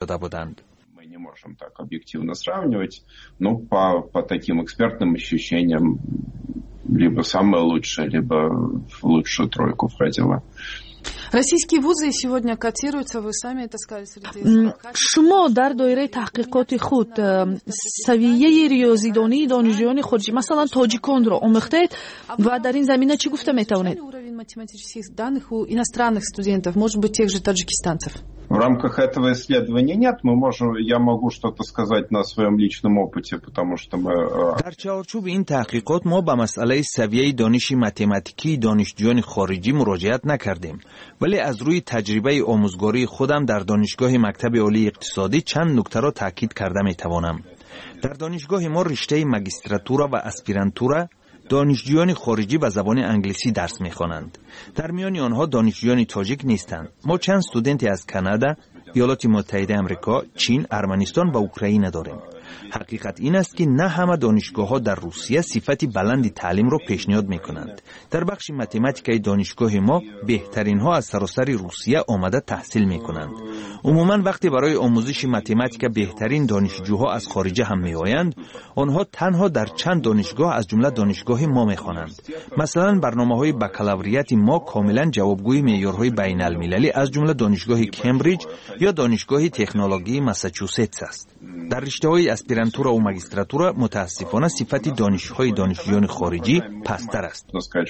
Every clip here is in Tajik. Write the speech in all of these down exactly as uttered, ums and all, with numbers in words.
داده بودند. Не можем так объективно сравнивать, но по, по таким экспертным ощущениям либо самое лучшее, либо в лучшую тройку входило. Российские вузы сегодня котируются, вы сами это сказали, среди... شما در دایره تحقیقات خود سویه ریاضیدانی دانشجویان خارجی مثلا تاجیکان رو آموختید و در این زمینه چی گفته میتونید؟ Уровень математических данных у иностранных студентов, может быть, тех же таджикистанцев. В рамках этого исследования нет, мы можем, я могу что-то сказать на своем личном опыте, потому что мы... در چارچوب این تحقیقات ما به مسئله سویه دانش متماتیکی دانشجویان خارجی مراجعت نکردیم، ولی از روی تجربه آموزگاری خودم در دانشگاه مکتب عالی اقتصادی چند نکته را تاکید کرده میتوانم. در دانشگاه ما رشته ماجستراتورا و اسپیرانتورا دانشجویان خارجی به زبان انگلیسی درس می‌خوانند. در میان آنها دانشجویان تاجیک نیستند. ما چند استودنتی از کانادا، ایالات متحده آمریکا، چین، ارمنستان و اوکراین داریم. حقیقت این است که نه همه دانشگاه‌ها در روسیه صفت بلند تعلیم را پیشنهاد می‌کنند. در بخش متماتیکای دانشگاه ما بهترین‌ها از سراسر روسیه آمده تحصیل می‌کنند. عموماً وقتی برای آموزش متماتیک بهترین دانشجوها از خارج هم می‌آیند، آنها تنها در چند دانشگاه از جمله دانشگاه ما می‌خوانند. مثلا برنامه‌های بکالوریات ما کاملاً جوابگوی معیارهای بین‌المللی از جمله دانشگاه کمبریج یا دانشگاه تکنولوژی ماساچوستس است. در رشته‌های اسپیرانتورا و ماجستراتورا متاسفانه صفت دانشجوهای دانشجویان خارجی پستر است.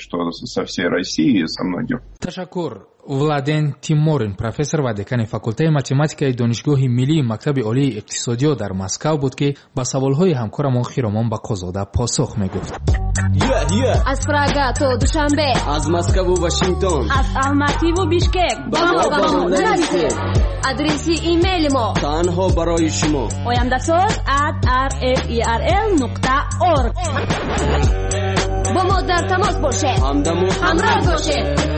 تشکر. ولادن تیمورین پروفسور و دکان فاکولته متماتیکای دانشگاه ملی مکتب عالی اقتصادی در مسکو بود که با سوالهای همکارمان خیرامان باقرزاده پاسخ میگفت. از پراگ تا دوشنبه، از مسکو و واشنگتن، از الماتی و بیشکک، با ما نویسید. آدرسی ایمیل ما تنها برای شما oyamdasoz at r f e r l نقطه org. با ما در تماس باشید، همراه باشید.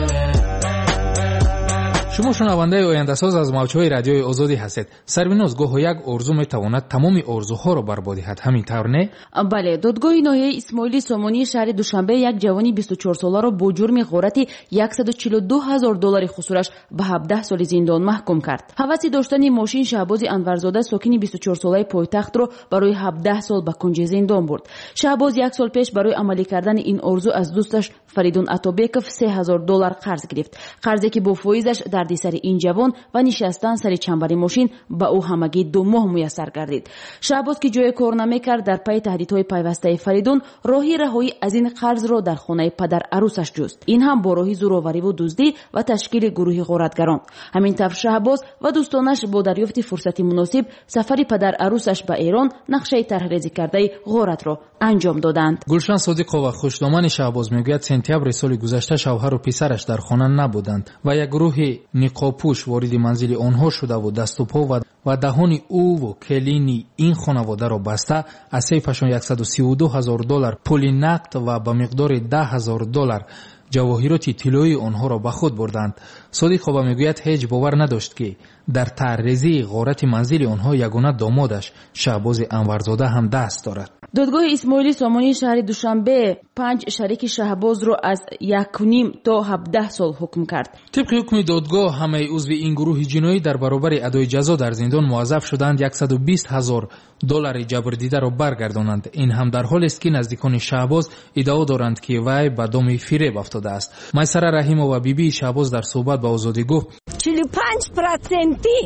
شما شنونده آینده‌ساز از موج‌های رادیوی آزادی هستید. سربیناز گاه یک ارزو میتواند تمام ارزوها را برباد دهد، همین طور نه؟ بله، دادگاه ناحیه اسماعیلی سامانی شهر دوشنبه یک جوانی بیست و چهار ساله را با جرم غارت صد و چهل و دو هزار دلار خسارش به هفده سال زندان محکوم کرد. هوس داشتن ماشین شهباز انورزاده ساکن بیست و چهار ساله پایتخت را برای هفده سال به کنج زندان برد. شهباز یک سال پیش برای عملی کردن این ارزو از دوستش فریدون عطابکوف سه هزار دلار قرض گرفت. قرضی که با فایزش دردی سر این جوان و نشستن سر چنبر ماشین به او همگی دو ماه میسر گردید. شهباز که جای کار نمیکرد در پی تهدیدهای پیوسته فریدون راهی رهایی از این قرض را در خانه پدر عروسش جست. این هم با راهی زورآوری و دزدی و تشکیل گروهی غارتگران. همین طور شهباز و دوستانش با دریافت فرصتی مناسب سفر پدر عروسش به ایران نقشه طرحریزی کرده غارت را انجام دادند. گلشن صادقова خوشنامان شهباز میگوید سپتامبر سال گذشته شوهر و پسرش در خانه نبودند و یک گروه نقابپوش وارد منزل آنها شده و دست و پا و و دهان او و کلینی این خانواده را بسته از سیفشان صد و سی و دو هزار دلار پول نقد و به مقدار ده هزار دلار جواهرات طلایی آنها را به خود بردند. صادقova میگوید هیچ باور نداشت که در طرحریزی غارت منزل آنها یگانه دامادش شهباز انورزاده هم دست دارد. دادگاه اسماعیلی سامانی شهر دوشنبه پنج شریک شهباز را از یک و نیم تا هفده سال حکم کرد. طبق حکم دادگاه همه عضو این گروه جنایی در برابر ادای جزا در زندان موظف شدند صد و بیست هزار دلار جبردیده را برگردانند. این هم در حالی است که نزدیکان شهباز ادعا دارند که وی به دام فریب افتاده است. میسره رحیمова بیبی بی شهباز در صحبت با آزادی گفت چهل و پنج درصدی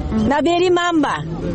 نبری منبع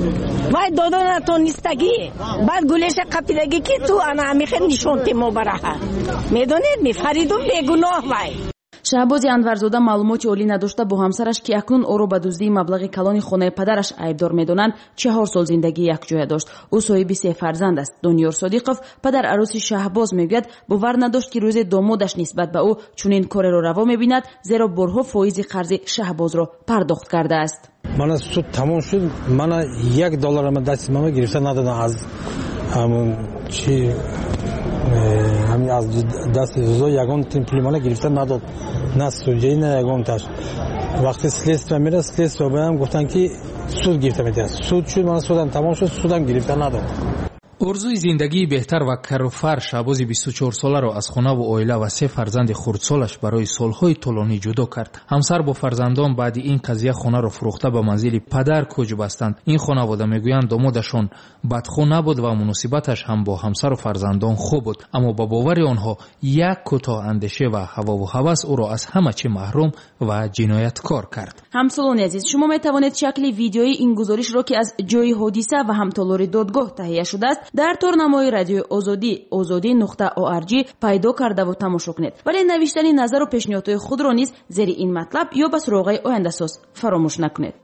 وای دادن تو نیستگی بعد گلش قپیدگی که تو انا همیخه نشونت مبرها میدونید می فریدون بیگناه وای. شهباز انورزاده معلومات عالی نداشته با همسرش که اکنون او را به دزدی مبلغ کلان خانه پدرش عیبدار میدانند چهار سال زندگی یک جای داشت. او صاحب سه فرزند است. دانیار صادقov پدر عروس شهباز میگوید باور نداشت که روز دامادش نسبت به او چنین کار را روا میبیند زیرا برها فایز قرض شهباز را پرداخت کرده است. من سود تمام شد، من یک دلار من دست ماما گرفته ندادم از همون چی همین از دست زوزا یگان تیم پولی مالا گرفته نداد، نه سوجهی نه یگان تاش. وقتی سلیست و میره سلیست و بهم گفتن که سود گرفته میده. سود شد، من سودم تمام شد، سودم گرفته نداد. орзуи зиндагии беҳтар ва карфар шаҳбози бисту чор соларо аз хона ва оила ва се фарзанди хурдсолаш барои солҳои тӯлонӣ ҷудо кард. ҳамсар бо фарзандон баъди ин қазия хонаро фурӯхта ба манзили падар кӯч бастанд. ин хонавода мегӯянд домодашон бадхо набуд ва муносибаташ ҳам бо ҳамсару фарзандон хуб буд, аммо ба бовари онҳо як кӯтоҳандешӣ ва ҳавову ҳавас ӯро аз ҳама чӣ маҳрум ва ҷинояткор кард. ҳамсолони азиз, шумо метавонед шакли видеои ин гузоришро ки аз ҷои ҳодиса ва ҳамтолори додгоҳ таҳия шудааст дар торнамои радиои озодӣ озодӣ нуқта орг пайдо кардаву тамошо кунед. вале навиштани назару пешниҳодҳои худро низ зери ин матлаб ё ба суроғаи ояндасоз фаромӯш накунед.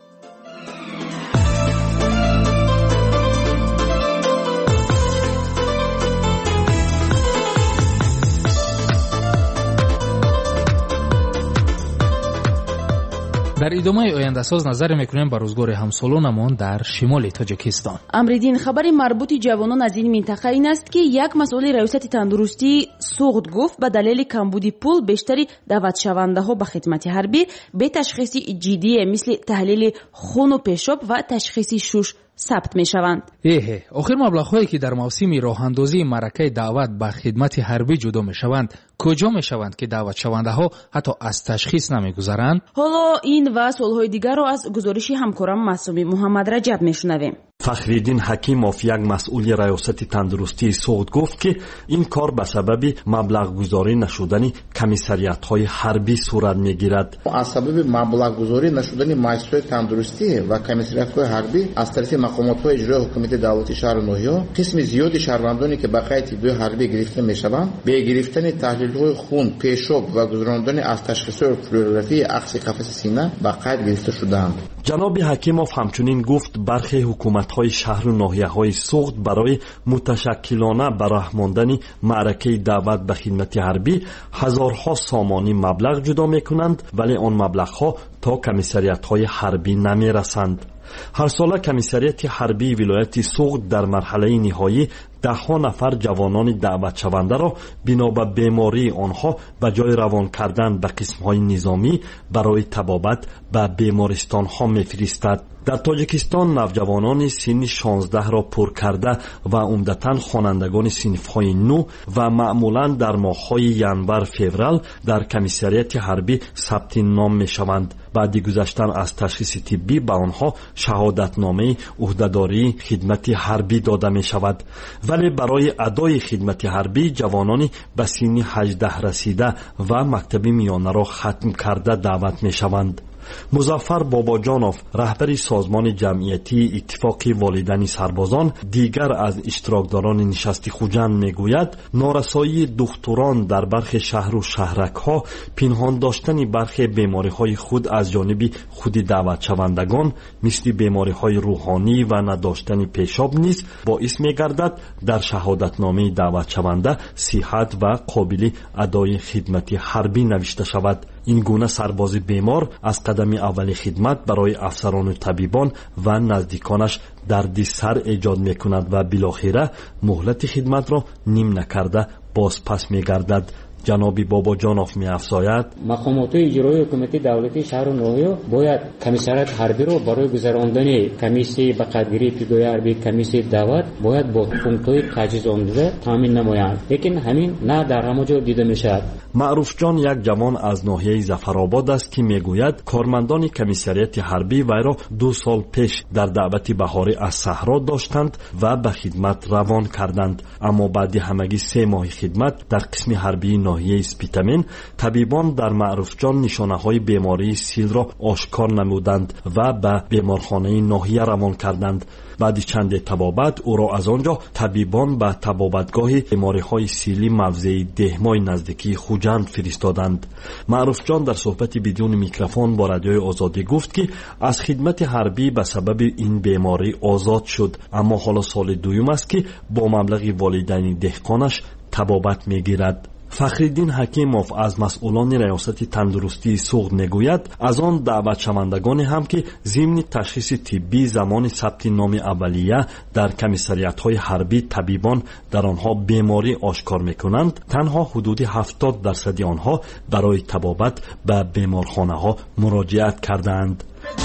дар идомаи ояндасоз назаре мекунем ба рӯзгори ҳамсолонамон дар шимоли тоҷикистон. амридин, хабари марбути ҷавонон аз ин минтақа ин аст ки як масъули раёсати тандурустии суғд гуфт ба далели камбуди пул бештари даъватшавандаҳо ба хидмати ҳарбӣ бе ташхиси ҷиддие мисли таҳлили хуну пешоб ва ташхиси шуш сабт мешаванд. эҳе охир маблағҳое ки дар мавсими роҳандозии маъракаи даъват ба хидмати ҳарбӣ ҷудо мешаванд куҷо мешаванд ки даъватшавандаҳо ҳатто аз ташхис намегузаранд? ҳоло ин ва суолҳои дигарро аз гузориши ҳамкорам Маъсуми Муҳаммадраҷаб мешунавем. Фахриддин Ҳакимов, як масъули раёсати тандурустии суғд гуфт ки ин кор ба сабаби маблағгузорӣ нашудани комиссариятҳои ҳарбӣ сурат мегирад. аз сабаби маблағгузорӣ нашудани муассисаҳои тандурустӣ ва комиссариятҳои ҳарбӣ аз тарафи мақомотҳои иҷрои ҳукумати давлати шаҳру ноҳиё қисми зиёди шаҳрвандоне ки ба қайди тиббии ҳарбӣ гирифта мешаванд бе гирифтани таҳлилҳои хун, пешоб ва гузарондани аз ташхисҳои флюорографии ахси қафаси сина ба қайд гирифта шудаанд. ҷаноби Ҳакимов ҳамчунин гуфт бархе ҳукуматҳои шаҳру ноҳияҳои суғд барои муташаккилона ба роҳ мондани маъракаи даъват ба хидмати ҳарбӣ ҳазорҳо сомонӣ маблағ ҷудо мекунанд, вале он маблағҳо то комиссариятҳои ҳарбӣ намерасанд. ҳарсола комиссарияти ҳарбии вилояти суғд дар марҳалаи ниҳоӣ даҳҳо нафар ҷавонони даъватшавандаро бино ба бемории онҳо ба ҷои равон кардан ба қисмҳои низомӣ барои табобат ба бемористонҳо мефиристад. дар тоҷикистон навҷавонони синни шонздаҳро пур карда ва умдатан хонандагони синфҳои нӯ ва маъмулан дар моҳҳои январ-феврал дар комиссарияти ҳарбӣ сабти ном мешаванд. баъди гузаштан аз ташхиси тиббӣ ба онҳо шаҳодатномаи уҳдадории хидмати ҳарбӣ дода мешавад. вале барои адои хидмати ҳарбӣ ҷавонони ба синни ҳаждаҳ расида ва мактаби миёнаро хатм карда даъват мешаванд. музаффар бобоҷонов, раҳбари созмони ҷамъиятии иттифоқи волидани сарбозон, дигар аз иштирокдорони нишасти хуҷанд мегӯяд, норасоии духтурон дар бархе шаҳру шаҳракҳо пинҳон доштани бархе бемориҳои худ аз ҷониби худи даъватшавандагон мисли бемориҳои рӯҳонӣ ва надоштани пешоб низ боис мегардад дар шаҳодатномаи даъватшаванда сиҳат ва қобили адои хидмати ҳарбӣ навишта шавад. ин гуна сарбози бемор аз қадами аввали хидмат барои афсарону табибон ва наздиконаш дарди сар эҷод мекунад ва билохира муҳлати хидматро ним накарда боз пас мегардад. ҷаноби бобоҷонов меафзояд, мақомотҳои иҷроии ҳукумати давлати шаҳру ноҳиё бояд комиссарият ҳарбиро барои гузарондани комиссияи ба қайдгирии ибтидоии ҳарбӣ, комиссияи даъват бояд бо пунктҳои таҷҳизонда таъмин намоянд, лекин ҳамин на дар ҳама ҷо дида мешавад. маъруфҷон як ҷавон аз ноҳияи зафаробод аст ки мегӯяд кормандони комиссарияти ҳарбӣ вайро ду сол пеш дар даъвати баҳорӣ аз саҳро доштанд ва ба хидмат равон карданд, аммо баъди ҳамагӣ се моҳи хидмат дар қисми ҳарбии ноҳияи спитамен табибон дар маъруфҷон нишонаҳои бемории силро ошкор намуданд ва ба беморхонаи ноҳия равон карданд. баъди чанде табобат ӯро аз он ҷо табибон ба табобатгоҳи бемориҳои силӣ мавзеи деҳмои наздикии хуҷанд фиристоданд. маъруфҷон дар суҳбати бидуни микрофон бо радиои озодӣ гуфт ки аз хидмати ҳарбӣ ба сабаби ин беморӣ озод шуд, аммо ҳоло соли дуюм аст ки бо маблағи волидайни деҳқонаш табобат мегирад. фахриддин ҳакимов аз масъулони раёсати тандурустии суғд мегӯяд, аз он даъватшавандагоне ҳам ки зимни ташхиси тиббӣ замони сабти номи аввалия дар комиссариятҳои ҳарбӣ табибон дар онҳо беморӣ ошкор мекунанд, танҳо ҳудуди ҳафтод дарсади онҳо барои табобат ба беморхонаҳо муроҷиат кардаанд.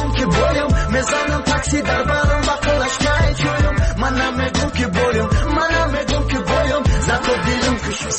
من نمیگم که بولیم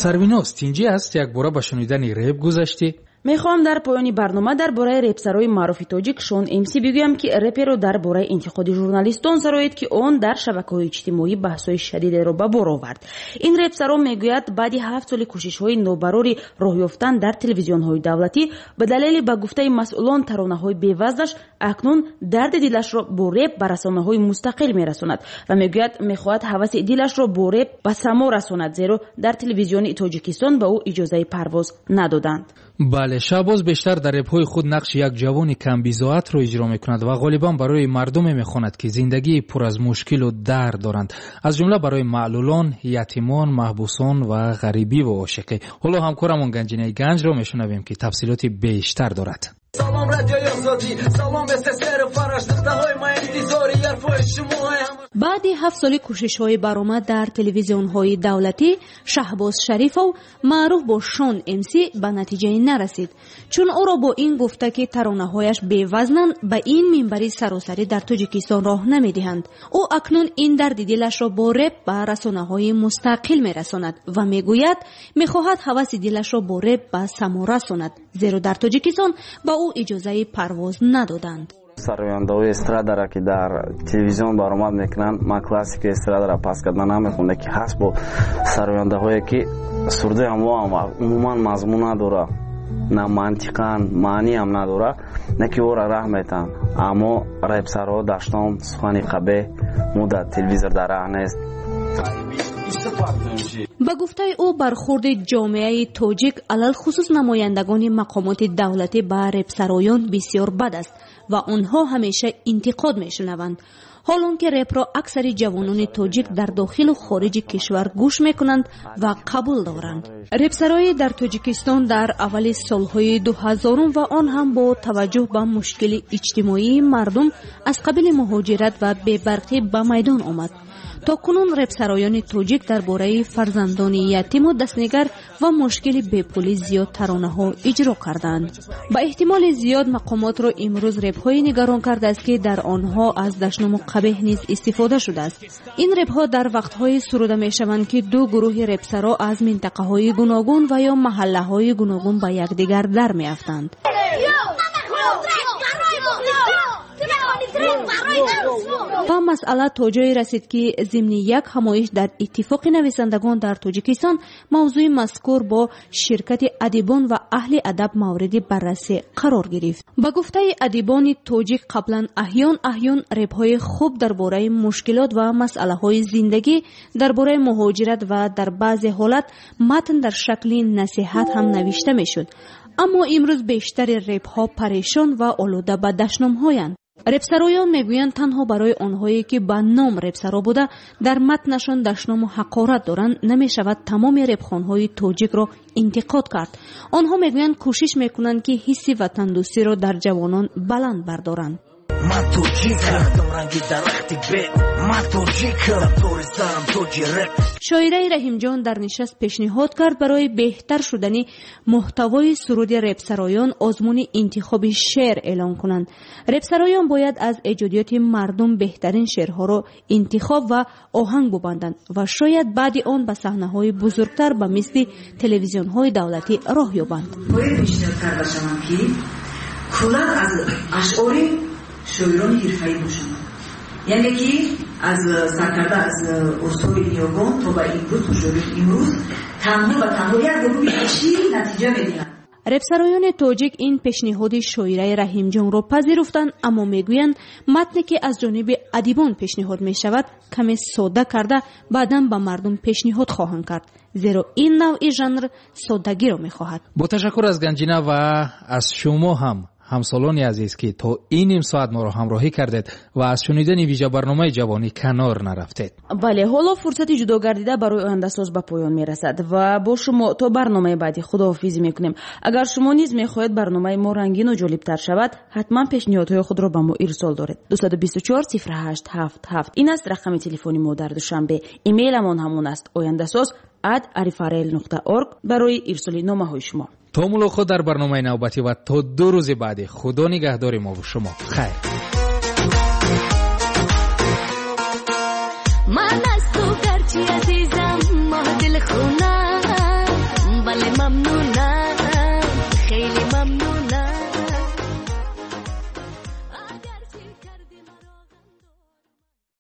сарвиноз тинҷӣ аст якбора ба шунидани реп гузаштӣ? мехоҳам дар поёни барнома дар бораи репсарои маъруфи тоҷик Шон Эмси бигӯям, ки реперо дар бораи интиқоди журналистон сароид, ки он дар шабакаҳои иҷтимоӣ баҳсҳои шадидеро ба бор овард. Ин репсаро мегӯяд баъди ҳафт соли кӯшишҳои нобарори роҳ ёфтан дар телевизионҳои давлатӣ ба далели ба гуфтаи масъулон таронаҳои бевазнаш акнун дарди дилашро бо реп ба расонаҳои мустақил мерасонад ва мегӯяд мехоҳад ҳаваси дилашро бо реп ба само расонад, зеро дар телевизиони Тоҷикистон ба ӯ иҷозаи парвоз надоданд. бале, Шаҳбоз бештар дар репҳои худ нақши як ҷавони камбизоатро иҷро мекунад ва ғолибан барои мардуме мехонад, ки зиндагии пур аз мушкилу дард доранд, аз ҷумла барои маълулон, ятимон, маҳбусон ва ғарибӣ ва ошиқӣ. ҳоло ҳамкорамон Ганҷинаи Ганҷро мешунавем, ки тафсилоти бештар дорад. салом радиои озодӣ, салом эсэсэру фараш, духтаҳои ма интизори ярфои шумо. баъди ҳафт соли кӯшишҳои баромад дар телевизионҳои давлатӣ, Шаҳбоз Шарифов маъруф бо Шон Эмси ба натиҷае нарасид, чун ӯро бо ин гуфта, ки таронаҳояш бевазнанд, ба ин минбари саросарӣ дар Тоҷикистон роҳ намедиҳанд. ӯ акнун ин дарди дилашро бо реп ба расонаҳои мустақил мерасонад ва мегӯяд мехоҳад ҳаваси дилашро бо реп ба само расонад, зеро дар Тоҷикистон ба ӯ иҷозаи парвоз надоданд. сарояндаҳои эстрадаро ки дар телевизион баромад мекунанд, ман классика эстрадаро пас карда намехонда, ки ҳаст бо сарояндаҳое ки сурдаи ҳамо умуман мазмун надора, на мантиқан маънӣ ҳам надора, на ки ора раҳ метаҳанд. аммо репсарҳо даштон сухани қабеҳ мо дар телевизор дар раҳ нест. ба гуфтаи ӯ бархурди ҷомеаи тоҷик алалхусус намояндагони мақомоти давлатӣ ба репсароён бисёр бад аст ва онҳо ҳамеша интиқод мешунаванд. ҳолон ки репро аксари ҷавонони тоҷик дар дохилу хориҷи кишвар гӯш мекунанд ва қабул доранд. репсароӣ дар Тоҷикистон дар аввали солҳои дуҳазорум ва он ҳам бо таваҷҷӯҳ ба мушкили иҷтимоии мардум аз қабили муҳоҷират ва бебарқӣ ба майдон омад. то кунун репсароёни тоҷик дар бораи фарзандони ятиму дастнигар ва мушкили бепулӣ зиёд таронаҳо иҷро карданд. ба эҳтимоли зиёд мақомотро имрӯз репҳое нигарон кардааст, ки дар онҳо аз дашному қабеҳ низ истифода шудааст. ин репҳо дар вақтҳое суруда мешаванд, ки ду гурӯҳи репсаро аз минтақаҳои гуногун ва ё маҳаллаҳои гуногун ба якдигар дар меафтанд. ва масъала то ҷое расид, ки зимни як ҳамоиш дар иттифоқи нависандагон дар Тоҷикистон мавзӯи мазкур бо ширкати адибон ва аҳли адаб мавриди баррасӣ қарор гирифт. ба гуфтаи адибони тоҷик қаблан аҳён аҳён репҳои хуб дар бораи мушкилот ва масъалаҳои зиндагӣ, дар бораи муҳоҷират ва дар баъзе ҳолат матн дар шакли насиҳат ҳам навишта мешуд. аммо имрӯз бештари репҳо парешон ва олуда ба дашномҳоянд. репсароён мегӯянд танҳо барои онҳое ки ба ном репсаро буда дар матнашон дашному ҳақорат доранд, намешавад тамоми репхонҳои тоҷикро интиқод кард. онҳо мегӯянд кӯшиш мекунанд, ки ҳисси ватандӯстиро дар ҷавонон баланд бардоранд. من توجیکم رنگی درختی بید من توجیکم طور سرم توجی رپ. شاعره رحیمجان در نشست پیشنهاد کرد برای بهتر شدن محتوای سرود رپسرایان آزمون انتخاب شعر اعلان کنند. رپسرایان باید از ایجادیات مردم بهترین شعرها را انتخاب و آهنگ ببندند و شاید بعد آن به صحنه‌های بزرگتر به مثل تلویزیون‌های دولتی راه یابند. باید پیشنهاد کرده شوم که کلا از اشعار شاعران حرفه‌ای باشند. یعنی که از سرکرده از اصول نیوگان تا به امروز شاعران امروز تنها و تنها یک گروه اشعاری نتیجه می‌دهند. رپسرایان توجیک این پیشنهاد شاعره رحیمجان را پذیرفتند، اما میگویند متنی که از جانب ادیبان پیشنهاد می شود کمی ساده کرده بعداً به مردم پیشنهاد خواهند کرد، زیرا این نوع ژانر سادگی را می خواهد. با تشکر از گنجینه و از شما هم همسالانی عزیز که تا این نیم ساعت ما را همراهی کردید و از شنیدن ویژه برنامه جوانی کنار نرفتید. بله، حالا فرصت جدا گردیده برای آینده ساز به پایان میرسد و با شما تا برنامه بعدی خداحافظی میکنیم. اگر شما نیز میخواهید برنامه ما رنگین و جالب تر شود، حتما پیشنهادهای خود را به ما ارسال دارید. دو دو چهار صفر هشت هفت هفت این است رقم تلفنی ما در دوشنبه. ایمیلمان همون است آینده ساز ات arifarel نقطه org برای ارسال نامه‌های شما. تا ملاقات در برنامه نوبتی و تا دو روز بعدی، خدا نگهدار ما و شما. خیر.